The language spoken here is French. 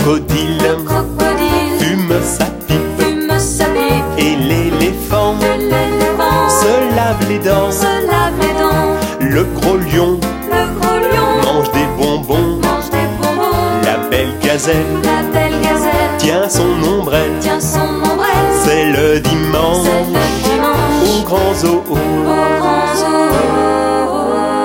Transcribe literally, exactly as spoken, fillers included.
crocodile, le crocodile fume sa pipe, fume sa pipe. et l'éléphant Et l'éléphant se lave les dents. se lave les dents. Le gros lion Le gros lion mange des bonbons. mange des bonbons. La belle gazelle La belle gazelle tient son ombrelle. tient son ombrelle. C'est le dimanche C'est le dimanche au grand zoo. au grand zoo.